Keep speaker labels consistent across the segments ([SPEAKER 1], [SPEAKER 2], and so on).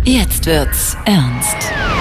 [SPEAKER 1] Jetzt wird's ernst.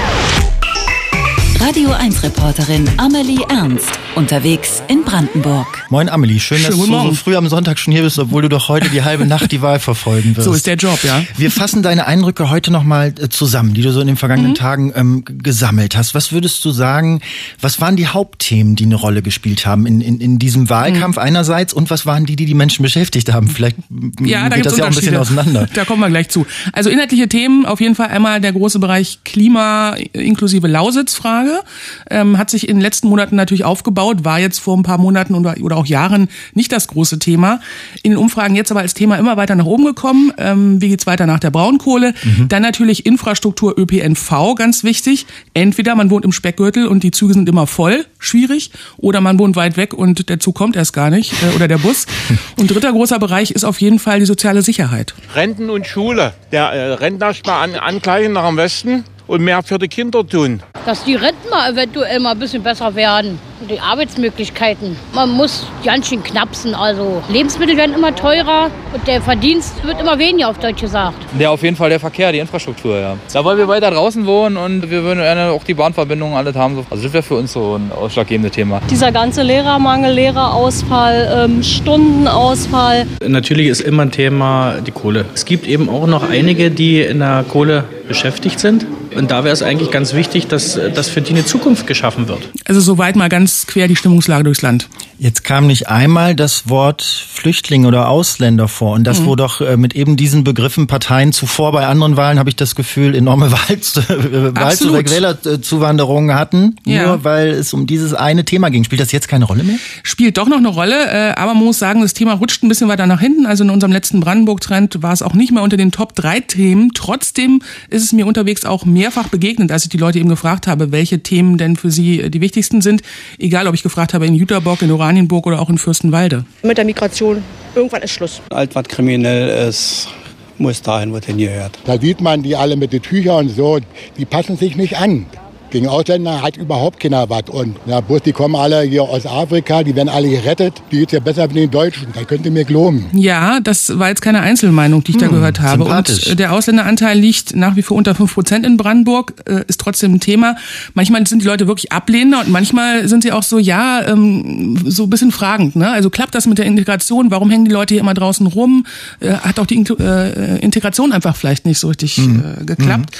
[SPEAKER 1] Radio 1 Reporterin Amelie Ernst unterwegs in Brandenburg.
[SPEAKER 2] Moin Amelie, schön, dass du so früh am Sonntag schon hier bist, obwohl du doch heute die halbe Nacht die Wahl verfolgen wirst.
[SPEAKER 3] So ist der Job, ja.
[SPEAKER 2] Wir fassen deine Eindrücke heute nochmal zusammen, die du so in den vergangenen Tagen gesammelt hast. Was würdest du sagen, was waren die Hauptthemen, die eine Rolle gespielt haben in diesem Wahlkampf einerseits und was waren die Menschen beschäftigt haben? Vielleicht geht das ja auch ein bisschen auseinander.
[SPEAKER 3] Da kommen wir gleich zu. Also inhaltliche Themen, auf jeden Fall einmal der große Bereich Klima inklusive Lausitz-Frage. Hat sich in den letzten Monaten natürlich aufgebaut, war jetzt vor ein paar Monaten oder auch Jahren nicht das große Thema. In den Umfragen jetzt aber als Thema immer weiter nach oben gekommen. Wie geht's weiter nach der Braunkohle? Dann natürlich Infrastruktur, ÖPNV, ganz wichtig. Entweder man wohnt im Speckgürtel und die Züge sind immer voll, schwierig, oder man wohnt weit weg und der Zug kommt erst gar nicht, oder der Bus. Und dritter großer Bereich ist auf jeden Fall die soziale Sicherheit.
[SPEAKER 4] Renten und Schule. Der Rentner spart angleichen nach dem Westen und mehr für die Kinder tun.
[SPEAKER 5] Dass die Renten mal eventuell mal ein bisschen besser werden. Und die Arbeitsmöglichkeiten. Man muss ganz schön knapsen. Also Lebensmittel werden immer teurer und der Verdienst wird immer weniger, auf Deutsch gesagt.
[SPEAKER 6] Ja, auf jeden Fall der Verkehr, die Infrastruktur, ja. Da wollen wir weiter draußen wohnen und wir würden gerne auch die Bahnverbindungen alles haben. Also das wäre für uns so ein ausschlaggebendes Thema.
[SPEAKER 7] Dieser ganze Lehrermangel, Lehrerausfall, Stundenausfall.
[SPEAKER 8] Natürlich ist immer ein Thema die Kohle. Es gibt eben auch noch einige, die in der Kohle beschäftigt sind. Und da wäre es eigentlich ganz wichtig, dass für die eine Zukunft geschaffen wird.
[SPEAKER 3] Also soweit mal ganz quer die Stimmungslage durchs Land.
[SPEAKER 2] Jetzt kam nicht einmal das Wort Flüchtling oder Ausländer vor. Und das, wo doch mit eben diesen Begriffen Parteien zuvor bei anderen Wahlen, habe ich das Gefühl, enorme Wählerzuwanderungen hatten. Ja. Nur weil es um dieses eine Thema ging. Spielt das jetzt keine Rolle mehr?
[SPEAKER 3] Spielt doch noch eine Rolle. Aber man muss sagen, das Thema rutscht ein bisschen weiter nach hinten. Also in unserem letzten Brandenburg-Trend war es auch nicht mehr unter den Top 3 Themen. Trotzdem ist es mir unterwegs auch mehrfach begegnet, als ich die Leute eben gefragt habe, welche Themen denn für sie die wichtigsten sind. Egal, ob ich gefragt habe in Jüterbock, in Oranienburg oder auch in Fürstenwalde.
[SPEAKER 9] Mit der Migration, irgendwann ist Schluss.
[SPEAKER 10] Alt, was kriminell ist, muss dahin, wo es hingehört.
[SPEAKER 11] Da sieht man die alle mit den Tüchern und so, die passen sich nicht an. Gegen Ausländer hat überhaupt keiner was. Und bloß die kommen alle hier aus Afrika, die werden alle gerettet. Die geht's ja besser mit den Deutschen, da könnt ihr mir glauben.
[SPEAKER 3] Ja, das war jetzt keine Einzelmeinung, die ich da gehört habe. Und der Ausländeranteil liegt nach wie vor unter 5% in Brandenburg, ist trotzdem ein Thema. Manchmal sind die Leute wirklich ablehnender und manchmal sind sie auch so, so ein bisschen fragend. Ne? Also klappt das mit der Integration? Warum hängen die Leute hier immer draußen rum? Hat auch die Integration einfach vielleicht nicht so richtig geklappt.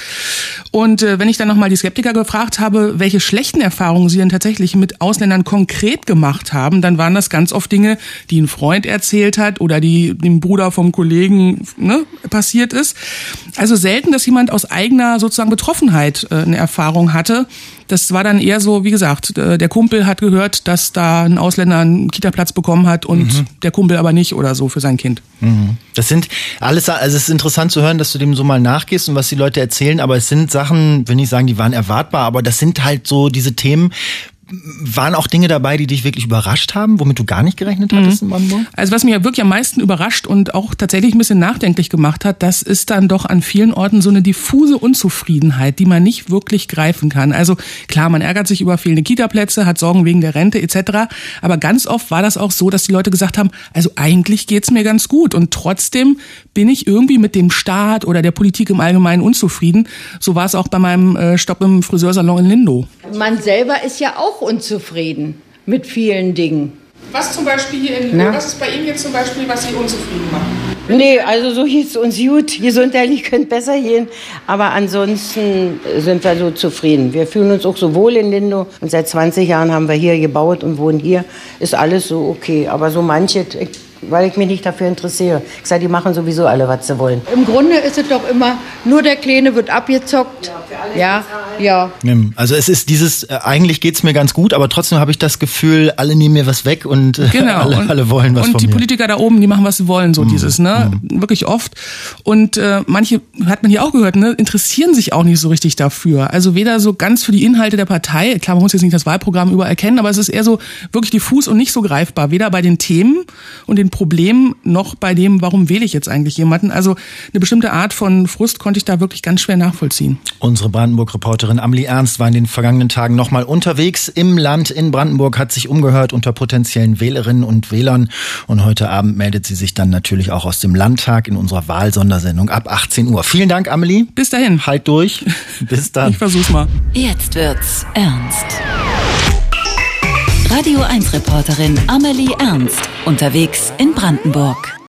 [SPEAKER 3] Und wenn ich dann nochmal die Skeptiker gefragt habe, welche schlechten Erfahrungen sie denn tatsächlich mit Ausländern konkret gemacht haben, dann waren das ganz oft Dinge, die ein Freund erzählt hat oder die dem Bruder vom Kollegen passiert ist. Also selten, dass jemand aus eigener sozusagen Betroffenheit eine Erfahrung hatte. Das war dann eher so, wie gesagt, der Kumpel hat gehört, dass da ein Ausländer einen Kita-Platz bekommen hat und der Kumpel aber nicht oder so für sein Kind.
[SPEAKER 2] Das sind alles, also es ist interessant zu hören, dass du dem so mal nachgehst und was die Leute erzählen, aber es sind Sachen, will nicht sagen, die waren erwartbar, aber das sind halt so diese Themen. Waren auch Dinge dabei, die dich wirklich überrascht haben, womit du gar nicht gerechnet hattest in Brandenburg?
[SPEAKER 3] Also was mich ja wirklich am meisten überrascht und auch tatsächlich ein bisschen nachdenklich gemacht hat, das ist dann doch an vielen Orten so eine diffuse Unzufriedenheit, die man nicht wirklich greifen kann. Also klar, man ärgert sich über fehlende Kita-Plätze, hat Sorgen wegen der Rente etc. Aber ganz oft war das auch so, dass die Leute gesagt haben, also eigentlich geht's mir ganz gut und trotzdem bin ich irgendwie mit dem Staat oder der Politik im Allgemeinen unzufrieden. So war es auch bei meinem Stopp im Friseursalon in Lindow.
[SPEAKER 12] Man selber ist ja auch unzufrieden mit vielen Dingen.
[SPEAKER 3] Was zum Beispiel hier in Lindow? Was ist bei Ihnen jetzt zum Beispiel, was Sie unzufrieden macht?
[SPEAKER 12] Nee, also so geht's uns gut. Gesundheitlich könnte besser gehen. Aber ansonsten sind wir so zufrieden. Wir fühlen uns auch so wohl in Lindow. Und seit 20 Jahren haben wir hier gebaut und wohnen hier. Ist alles so okay. Aber so manche, weil ich mich nicht dafür interessiere. Ich sage, die machen sowieso alle, was sie wollen. Im Grunde ist es doch immer, nur der Kleine wird abgezockt. Ja.
[SPEAKER 2] Also es ist dieses, eigentlich geht's mir ganz gut, aber trotzdem habe ich das Gefühl, alle nehmen mir was weg und alle wollen was von mir.
[SPEAKER 3] Und die Politiker da oben, die machen, was sie wollen, so dieses, wirklich oft. Und manche, hat man hier auch gehört, interessieren sich auch nicht so richtig dafür. Also weder so ganz für die Inhalte der Partei, klar, man muss jetzt nicht das Wahlprogramm überall kennen, aber es ist eher so wirklich diffus und nicht so greifbar. Weder bei den Themen und den Problem noch bei dem, warum wähle ich jetzt eigentlich jemanden? Also eine bestimmte Art von Frust konnte ich da wirklich ganz schwer nachvollziehen.
[SPEAKER 2] Unsere Brandenburg-Reporterin Amelie Ernst war in den vergangenen Tagen nochmal unterwegs im Land in Brandenburg, hat sich umgehört unter potenziellen Wählerinnen und Wählern und heute Abend meldet sie sich dann natürlich auch aus dem Landtag in unserer Wahlsondersendung ab 18 Uhr. Vielen Dank, Amelie.
[SPEAKER 3] Bis dahin.
[SPEAKER 2] Halt durch. Bis dann.
[SPEAKER 3] Ich versuch's mal.
[SPEAKER 1] Jetzt wird's ernst. Radio 1 Reporterin Amelie Ernst unterwegs in Brandenburg.